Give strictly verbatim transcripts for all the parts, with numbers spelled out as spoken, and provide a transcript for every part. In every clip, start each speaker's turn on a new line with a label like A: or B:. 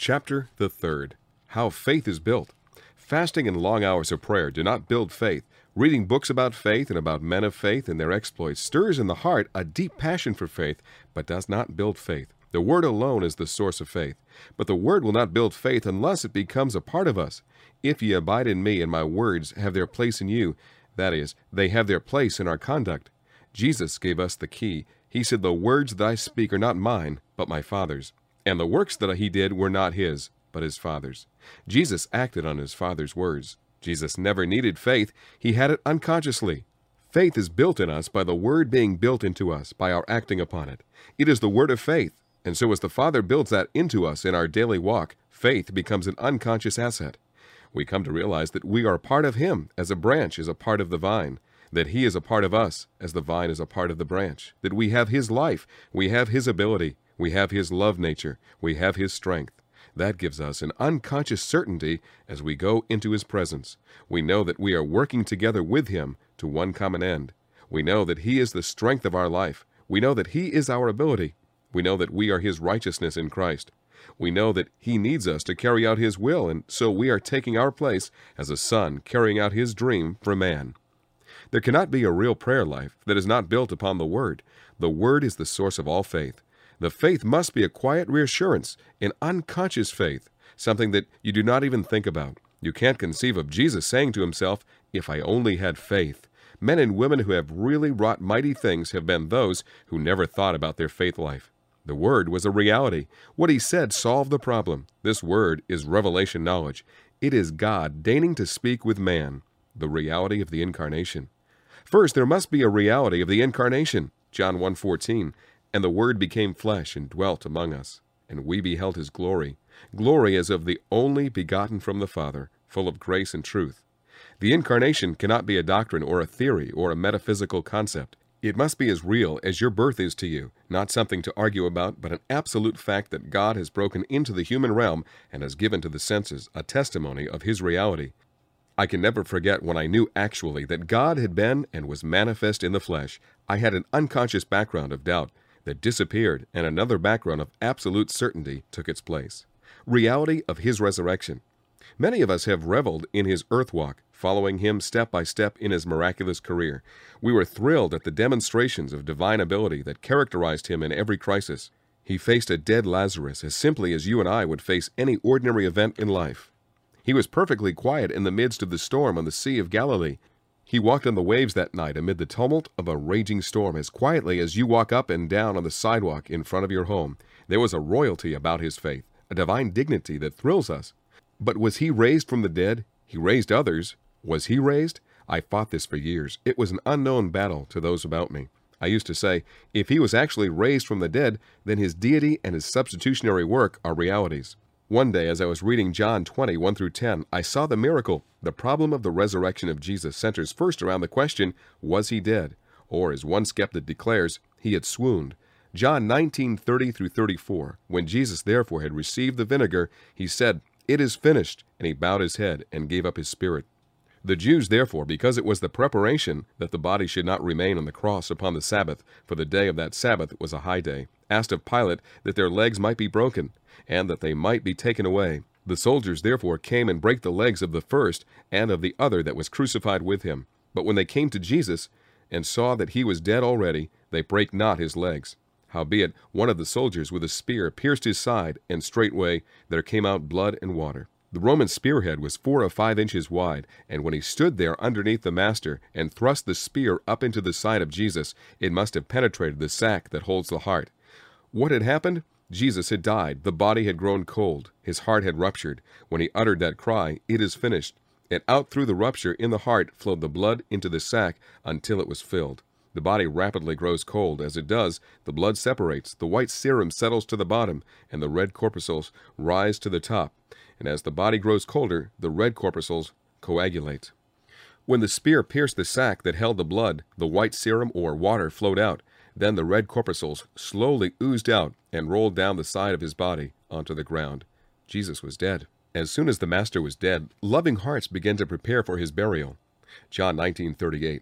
A: Chapter the third. How Faith is Built. Fasting and long hours of prayer do not build faith. Reading books about faith and about men of faith and their exploits stirs in the heart a deep passion for faith, but does not build faith. The Word alone is the source of faith. But the Word will not build faith unless it becomes a part of us. If ye abide in me, and my words have their place in you, that is, they have their place in our conduct. Jesus gave us the key. He said, "The words that I speak are not mine, but my Father's. And the works that he did were not his, but his Father's." Jesus acted on his Father's words. Jesus never needed faith. He had it unconsciously. Faith is built in us by the Word being built into us, by our acting upon it. It is the Word of faith. And so as the Father builds that into us in our daily walk, faith becomes an unconscious asset. We come to realize that we are a part of Him, as a branch is a part of the vine, that He is a part of us, as the vine is a part of the branch, that we have His life, we have His ability, we have His love nature, we have His strength. That gives us an unconscious certainty as we go into His presence. We know that we are working together with Him to one common end. We know that He is the strength of our life. We know that He is our ability. We know that we are His righteousness in Christ. We know that He needs us to carry out His will, and so we are taking our place as a son carrying out His dream for man. There cannot be a real prayer life that is not built upon the Word. The Word is the source of all faith. The faith must be a quiet reassurance, an unconscious faith, something that you do not even think about. You can't conceive of Jesus saying to Himself, "If I only had faith." Men and women who have really wrought mighty things have been those who never thought about their faith life. The Word was a reality. What He said solved the problem. This Word is revelation knowledge. It is God deigning to speak with man, the reality of the Incarnation. First, there must be a reality of the Incarnation. John one fourteen. "And the Word became flesh and dwelt among us, and we beheld His glory. Glory as of the only begotten from the Father, full of grace and truth." The Incarnation cannot be a doctrine or a theory or a metaphysical concept. It must be as real as your birth is to you, not something to argue about, but an absolute fact that God has broken into the human realm and has given to the senses a testimony of His reality. I can never forget when I knew actually that God had been and was manifest in the flesh. I had an unconscious background of doubt that disappeared, and another background of absolute certainty took its place. Reality of His resurrection. Many of us have reveled in His earth walk, following Him step by step in His miraculous career. We were thrilled at the demonstrations of divine ability that characterized Him in every crisis. He faced a dead Lazarus as simply as you and I would face any ordinary event in life. He was perfectly quiet in the midst of the storm on the Sea of Galilee. He walked on the waves that night amid the tumult of a raging storm as quietly as you walk up and down on the sidewalk in front of your home. There was a royalty about His faith, a divine dignity that thrills us. But was He raised from the dead? He raised others. Was He raised? I fought this for years. It was an unknown battle to those about me. I used to say, if He was actually raised from the dead, then His deity and His substitutionary work are realities. One day, as I was reading John twenty, one through ten, I saw the miracle. The problem of the resurrection of Jesus centers first around the question, was He dead? Or, as one skeptic declares, He had swooned. John nineteen, thirty through thirty-four, when Jesus therefore had received the vinegar, He said, "It is finished," and He bowed His head and gave up His spirit. The Jews, therefore, because it was the preparation that the body should not remain on the cross upon the Sabbath, for the day of that Sabbath was a high day, asked of Pilate that their legs might be broken, and that they might be taken away. The soldiers therefore came and brake the legs of the first and of the other that was crucified with Him. But when they came to Jesus, and saw that He was dead already, they brake not His legs. Howbeit one of the soldiers with a spear pierced His side, and straightway there came out blood and water. The Roman spearhead was four or five inches wide, and when He stood there underneath the master, and thrust the spear up into the side of Jesus, it must have penetrated the sac that holds the heart. What had happened? Jesus had died. The body had grown cold. His heart had ruptured. When He uttered that cry, "It is finished," and out through the rupture in the heart flowed the blood into the sac until it was filled. The body rapidly grows cold. As it does, the blood separates, the white serum settles to the bottom, and the red corpuscles rise to the top. And as the body grows colder, the red corpuscles coagulate. When the spear pierced the sac that held the blood, the white serum or water flowed out. Then the red corpuscles slowly oozed out and rolled down the side of His body onto the ground. Jesus was dead. As soon as the Master was dead, loving hearts began to prepare for His burial. John nineteen, thirty-eight.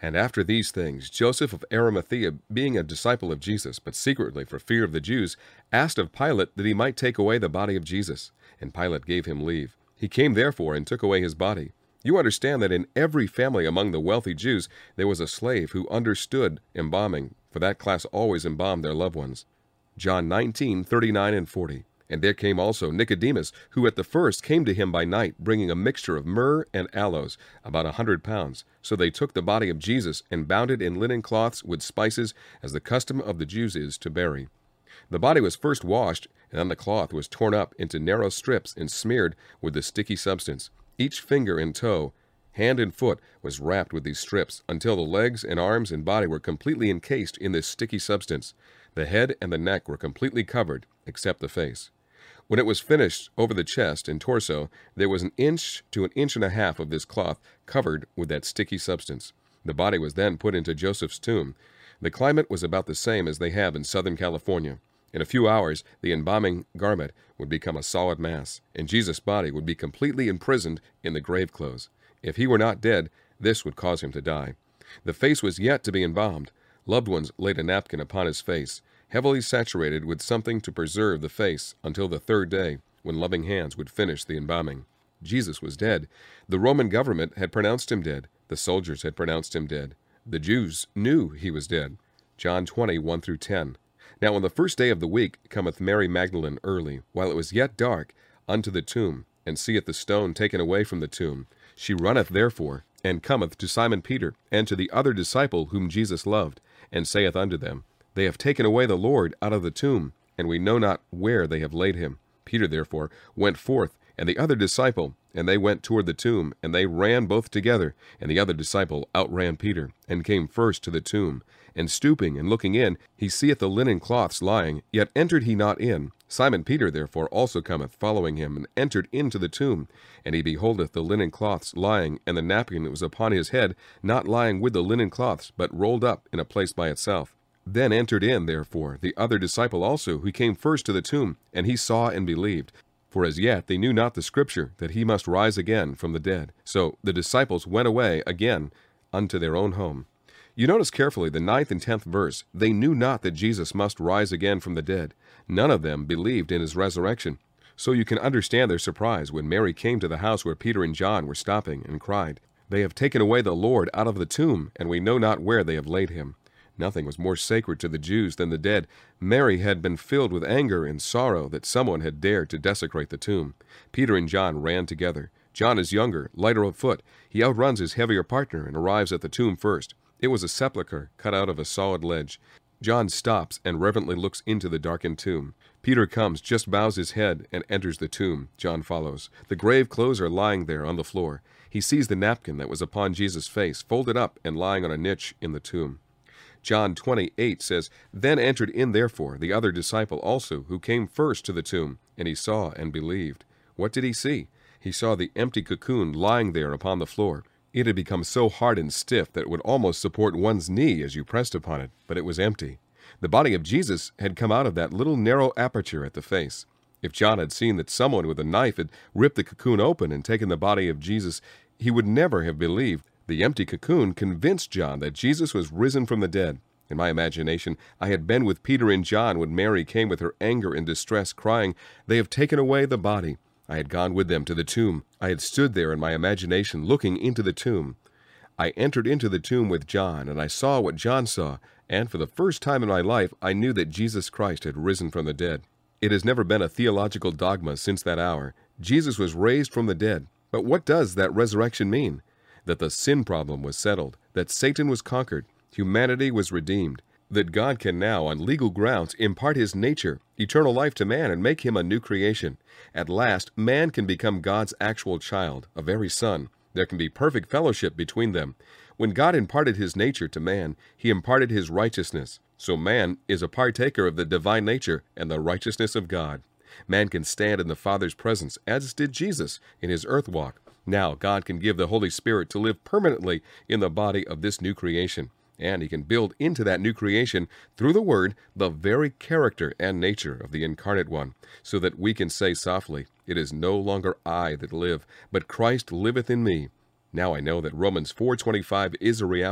A: And after these things, Joseph of Arimathea, being a disciple of Jesus, but secretly for fear of the Jews, asked of Pilate that he might take away the body of Jesus. And Pilate gave him leave. He came therefore and took away his body. You understand that in every family among the wealthy Jews there was a slave who understood embalming, for that class always embalmed their loved ones. John nineteen, thirty-nine and forty. And there came also Nicodemus, who at the first came to him by night, bringing a mixture of myrrh and aloes, about a hundred pounds. So they took the body of Jesus, and bound it in linen cloths with spices, as the custom of the Jews is to bury. The body was first washed, and then the cloth was torn up into narrow strips and smeared with the sticky substance. Each finger and toe, hand and foot, was wrapped with these strips, until the legs and arms and body were completely encased in this sticky substance. The head and the neck were completely covered, except the face. When it was finished over the chest and torso, there was an inch to an inch and a half of this cloth covered with that sticky substance. The body was then put into Joseph's tomb. The climate was about the same as they have in Southern California. In a few hours, the embalming garment would become a solid mass, and Jesus' body would be completely imprisoned in the grave clothes. If he were not dead, this would cause him to die. The face was yet to be embalmed. Loved ones laid a napkin upon his face, heavily saturated with something to preserve the face until the third day, when loving hands would finish the embalming. Jesus was dead. The Roman government had pronounced him dead. The soldiers had pronounced him dead. The Jews knew he was dead. John twenty, one through ten. Now on the first day of the week cometh Mary Magdalene early, while it was yet dark, unto the tomb, and seeth the stone taken away from the tomb. She runneth therefore, and cometh to Simon Peter, and to the other disciple whom Jesus loved, and saith unto them, They have taken away the Lord out of the tomb, and we know not where they have laid him. Peter therefore went forth, and the other disciple, and they went toward the tomb, and they ran both together. And the other disciple outran Peter, and came first to the tomb. And stooping and looking in, he seeth the linen cloths lying, yet entered he not in. Simon Peter therefore also cometh, following him, and entered into the tomb. And he beholdeth the linen cloths lying, and the napkin that was upon his head, not lying with the linen cloths, but rolled up in a place by itself. Then entered in, therefore, the other disciple also, who came first to the tomb, and he saw and believed. For as yet they knew not the scripture, that he must rise again from the dead. So the disciples went away again unto their own home. You notice carefully the ninth and tenth verse. They knew not that Jesus must rise again from the dead. None of them believed in his resurrection. So you can understand their surprise when Mary came to the house where Peter and John were stopping, and cried, They have taken away the Lord out of the tomb, and we know not where they have laid him. Nothing was more sacred to the Jews than the dead. Mary had been filled with anger and sorrow that someone had dared to desecrate the tomb. Peter and John ran together. John is younger, lighter of foot. He outruns his heavier partner and arrives at the tomb first. It was a sepulchre cut out of a solid ledge. John stops and reverently looks into the darkened tomb. Peter comes, just bows his head, and enters the tomb. John follows. The grave clothes are lying there on the floor. He sees the napkin that was upon Jesus' face, folded up and lying on a niche in the tomb. John twenty-eight says, Then entered in therefore the other disciple also, who came first to the tomb, and he saw and believed. What did he see? He saw the empty cocoon lying there upon the floor. It had become so hard and stiff that it would almost support one's knee as you pressed upon it, but it was empty. The body of Jesus had come out of that little narrow aperture at the face. If John had seen that someone with a knife had ripped the cocoon open and taken the body of Jesus, he would never have believed. The empty cocoon convinced John that Jesus was risen from the dead. In my imagination, I had been with Peter and John when Mary came with her anger and distress, crying, They have taken away the body. I had gone with them to the tomb. I had stood there in my imagination looking into the tomb. I entered into the tomb with John, and I saw what John saw, and for the first time in my life I knew that Jesus Christ had risen from the dead. It has never been a theological dogma since that hour. Jesus was raised from the dead. But what does that resurrection mean? That the sin problem was settled, that Satan was conquered, humanity was redeemed, that God can now, on legal grounds, impart his nature, eternal life to man, and make him a new creation. At last, man can become God's actual child, a very son. There can be perfect fellowship between them. When God imparted his nature to man, he imparted his righteousness. So man is a partaker of the divine nature and the righteousness of God. Man can stand in the Father's presence, as did Jesus in his earth walk. Now God can give the Holy Spirit to live permanently in the body of this new creation, and he can build into that new creation, through the Word, the very character and nature of the Incarnate One, so that we can say softly, It is no longer I that live, but Christ liveth in me. Now I know that Romans four twenty-five is a reality.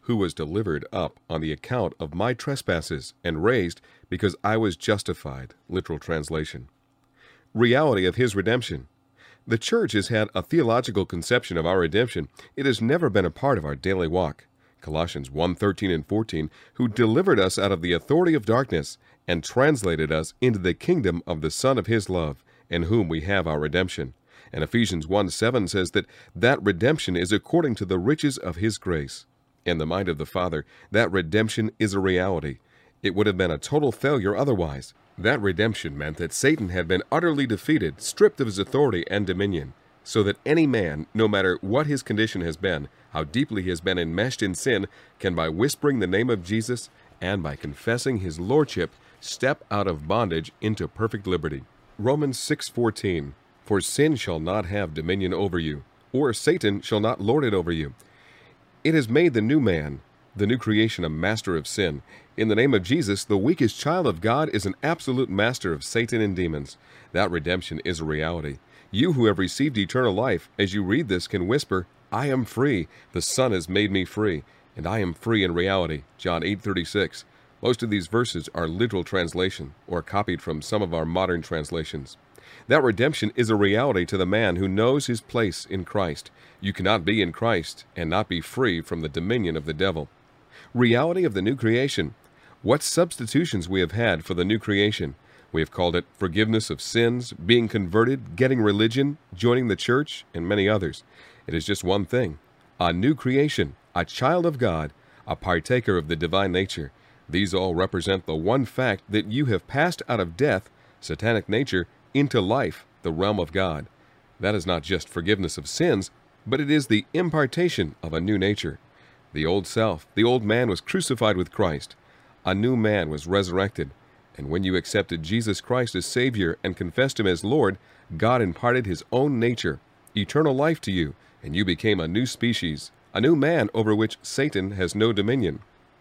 A: who was delivered up on the account of my trespasses and raised because I was justified. Literal translation. Reality of his redemption. The church has had a theological conception of our redemption. It has never been a part of our daily walk. Colossians one thirteen and fourteen, who delivered us out of the authority of darkness and translated us into the kingdom of the Son of his love, in whom we have our redemption. And Ephesians one seven says that that redemption is according to the riches of his grace. In the mind of the Father, that redemption is a reality. It would have been a total failure otherwise. That redemption meant that Satan had been utterly defeated, stripped of his authority and dominion, so that any man, no matter what his condition has been, how deeply he has been enmeshed in sin, can by whispering the name of Jesus and by confessing his lordship, step out of bondage into perfect liberty. Romans six fourteen, for sin shall not have dominion over you, or Satan shall not lord it over you. It has made the new man, the new creation, a master of sin. In the name of Jesus, the weakest child of God is an absolute master of Satan and demons. That redemption is a reality. You who have received eternal life, as you read this, can whisper, I am free. The Son has made me free, and I am free in reality. John eight thirty-six. Most of these verses are literal translation, or copied from some of our modern translations. That redemption is a reality to the man who knows his place in Christ. You cannot be in Christ and not be free from the dominion of the devil. Reality of the new creation. What substitutions we have had for the new creation. We have called it forgiveness of sins, being converted, getting religion, joining the church, and many others. It is just one thing: a new creation, a child of God, a partaker of the divine nature. These all represent the one fact that you have passed out of death, satanic nature, into life, the realm of God. That is not just forgiveness of sins, but it is the impartation of a new nature. The old self, the old man, was crucified with Christ. A new man was resurrected. And when you accepted Jesus Christ as Savior and confessed him as Lord, God imparted his own nature, eternal life to you, and you became a new species, a new man over which Satan has no dominion.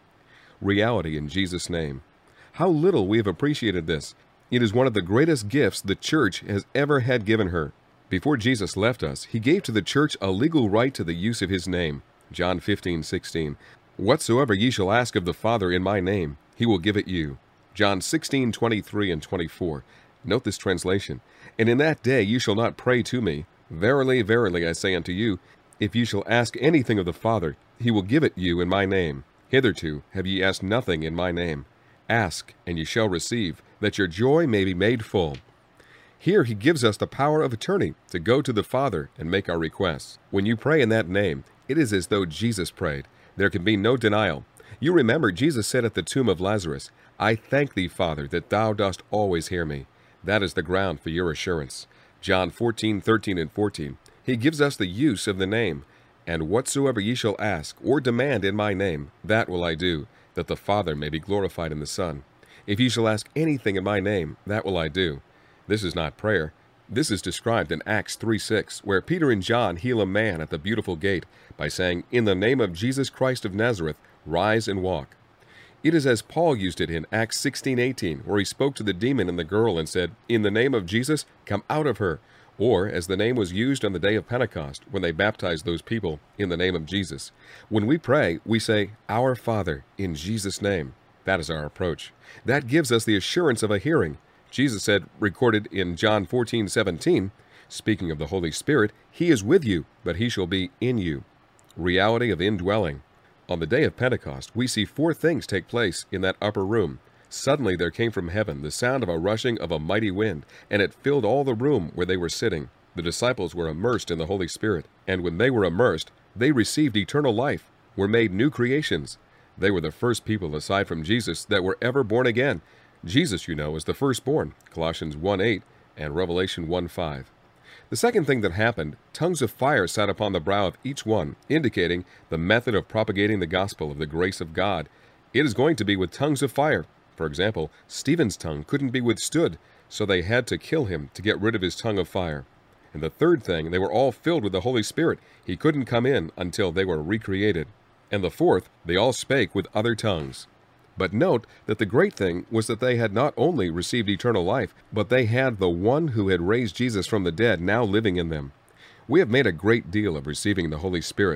A: Reality in Jesus' name. How little we have appreciated this. It is one of the greatest gifts the church has ever had given her. Before Jesus left us, he gave to the church a legal right to the use of his name. John fifteen sixteen. Whatsoever ye shall ask of the Father in my name, he will give it you. John sixteen twenty-three and twenty-four. Note this translation. And in that day you shall not pray to me. Verily, verily, I say unto you, if ye shall ask anything of the Father, he will give it you in my name. Hitherto have ye asked nothing in my name. Ask, and ye shall receive, that your joy may be made full. Here he gives us the power of attorney to go to the Father and make our requests. When you pray in that name, it is as though Jesus prayed. There can be no denial. You remember Jesus said at the tomb of Lazarus, I thank thee, Father, that thou dost always hear me. That is the ground for your assurance. John fourteen thirteen and fourteen. He gives us the use of the name. And whatsoever ye shall ask or demand in my name, that will I do, that the Father may be glorified in the Son. If ye shall ask anything in my name, that will I do. This is not prayer. This is described in Acts three six, where Peter and John heal a man at the beautiful gate by saying, In the name of Jesus Christ of Nazareth, rise and walk. It is as Paul used it in Acts sixteen eighteen, where he spoke to the demon and the girl and said, In the name of Jesus, come out of her. Or, as the name was used on the day of Pentecost, when they baptized those people, in the name of Jesus. When we pray, we say, Our Father, in Jesus' name. That is our approach. That gives us the assurance of a hearing. Jesus said, recorded in John fourteen seventeen, speaking of the Holy Spirit, He is with you, but He shall be in you. Reality of indwelling. On the day of Pentecost, we see four things take place in that upper room. Suddenly there came from heaven the sound of a rushing of a mighty wind, and it filled all the room where they were sitting. The disciples were immersed in the Holy Spirit, and when they were immersed, they received eternal life, were made new creations. They were the first people aside from Jesus that were ever born again. Jesus, you know, is the firstborn, Colossians one eight and Revelation one five. The second thing that happened, tongues of fire sat upon the brow of each one, indicating the method of propagating the gospel of the grace of God. It is going to be with tongues of fire. For example, Stephen's tongue couldn't be withstood, so they had to kill him to get rid of his tongue of fire. And the third thing, they were all filled with the Holy Spirit. He couldn't come in until they were recreated. And the fourth, they all spake with other tongues. But note that the great thing was that they had not only received eternal life, but they had the one who had raised Jesus from the dead now living in them. We have made a great deal of receiving the Holy Spirit.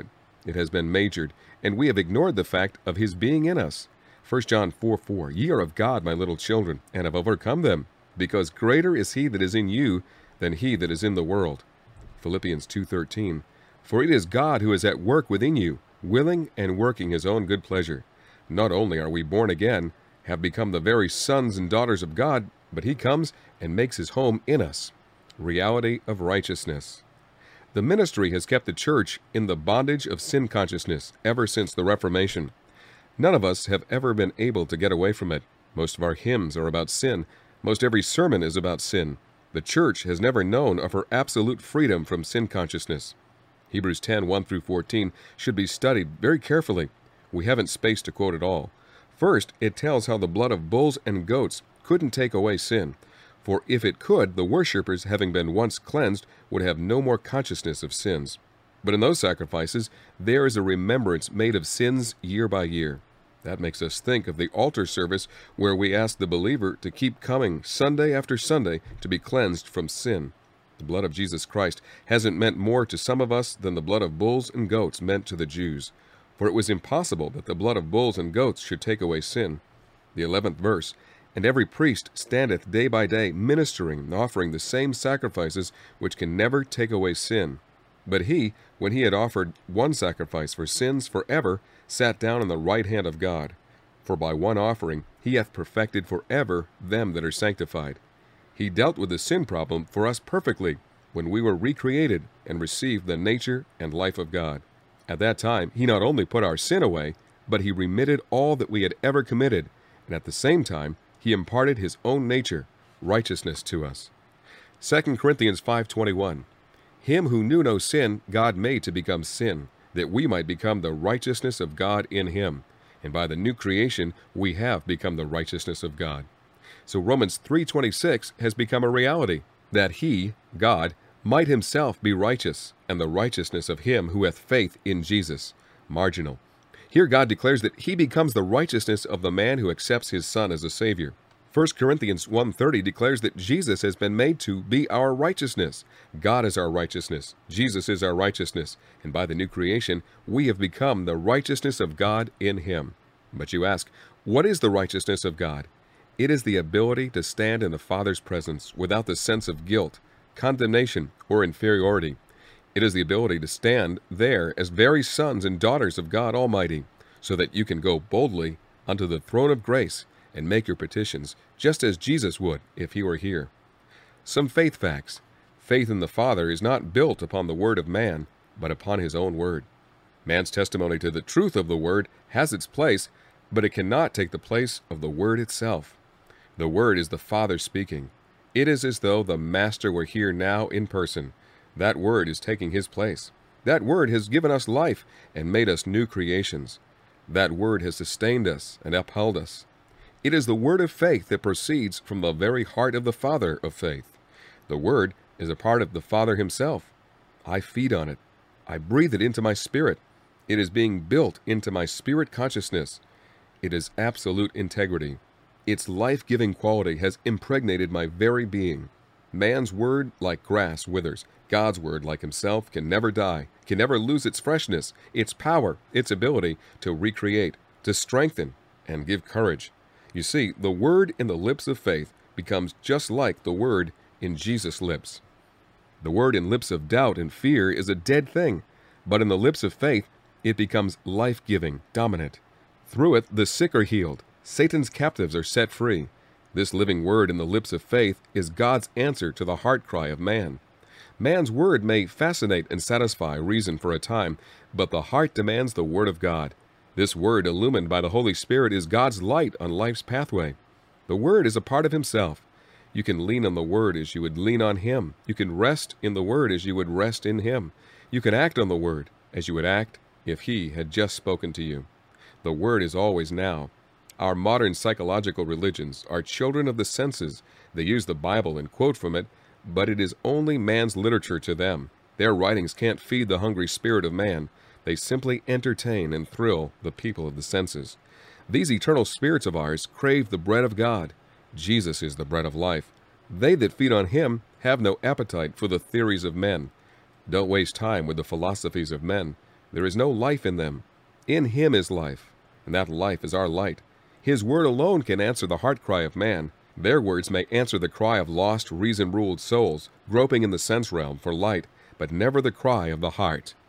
A: It has been majored, and we have ignored the fact of his being in us. First John four four, Ye are of God, my little children, and have overcome them, because greater is he that is in you than he that is in the world. Philippians two thirteen, For it is God who is at work within you, willing and working his own good pleasure. Not only are we born again, have become the very sons and daughters of God, but he comes and makes his home in us. Reality of righteousness. The ministry has kept the church in the bondage of sin consciousness ever since the Reformation. None of us have ever been able to get away from it. Most of our hymns are about sin. Most every sermon is about sin. The church has never known of her absolute freedom from sin consciousness. Hebrews ten, one through fourteen should be studied very carefully. We haven't space to quote it all. First, it tells how the blood of bulls and goats couldn't take away sin. For if it could, the worshippers, having been once cleansed, would have no more consciousness of sins. But in those sacrifices, there is a remembrance made of sins year by year. That makes us think of the altar service where we ask the believer to keep coming Sunday after Sunday to be cleansed from sin. The blood of Jesus Christ hasn't meant more to some of us than the blood of bulls and goats meant to the Jews. For it was impossible that the blood of bulls and goats should take away sin. The eleventh verse, And every priest standeth day by day ministering and offering the same sacrifices which can never take away sin. But he, when he had offered one sacrifice for sins forever, sat down on the right hand of God. For by one offering he hath perfected forever them that are sanctified. He dealt with the sin problem for us perfectly when we were recreated and received the nature and life of God. At that time he not only put our sin away, but he remitted all that we had ever committed, and at the same time he imparted his own nature, righteousness, to us. Second Corinthians five twenty-one, Him who knew no sin God made to become sin, that we might become the righteousness of God in him. And by the new creation we have become the righteousness of God. So Romans three twenty-six has become a reality, that he, God, might himself be righteous, and the righteousness of him who hath faith in Jesus. Marginal. Here God declares that he becomes the righteousness of the man who accepts his Son as a Savior. First Corinthians one thirty declares that Jesus has been made to be our righteousness. God is our righteousness. Jesus is our righteousness. And by the new creation, we have become the righteousness of God in him. But you ask, what is the righteousness of God? It is the ability to stand in the Father's presence without the sense of guilt, condemnation, or inferiority. It is the ability to stand there as very sons and daughters of God Almighty, so that you can go boldly unto the throne of grace and make your petitions, just as Jesus would if he were here. Some faith facts. Faith in the Father is not built upon the word of man, but upon his own word. Man's testimony to the truth of the word has its place, but it cannot take the place of the word itself. The word is the Father speaking. It is as though the Master were here now in person. That word is taking his place. That word has given us life and made us new creations. That word has sustained us and upheld us. It is the word of faith that proceeds from the very heart of the Father of faith. The word is a part of the Father himself. I feed on it. I breathe it into my spirit. It is being built into my spirit consciousness. It is absolute integrity. Its life-giving quality has impregnated my very being. Man's word, like grass, withers. God's word, like himself, can never die, can never lose its freshness, its power, its ability to recreate, to strengthen, and give courage. You see, the word in the lips of faith becomes just like the word in Jesus' lips. The word in lips of doubt and fear is a dead thing, but in the lips of faith, it becomes life-giving, dominant. Through it, the sick are healed. Satan's captives are set free. This living word in the lips of faith is God's answer to the heart cry of man. Man's word may fascinate and satisfy reason for a time, but the heart demands the word of God. This word, illumined by the Holy Spirit, is God's light on life's pathway. The word is a part of himself. You can lean on the word as you would lean on him. You can rest in the word as you would rest in him. You can act on the word as you would act if he had just spoken to you. The word is always now. Our modern psychological religions are children of the senses. They use the Bible and quote from it, but it is only man's literature to them. Their writings can't feed the hungry spirit of man. They simply entertain and thrill the people of the senses. These eternal spirits of ours crave the bread of God. Jesus is the bread of life. They that feed on him have no appetite for the theories of men. Don't waste time with the philosophies of men. There is no life in them. In Him is life, and that life is our light. His word alone can answer the heart cry of man. Their words may answer the cry of lost, reason-ruled souls, groping in the sense realm for light, but never the cry of the heart.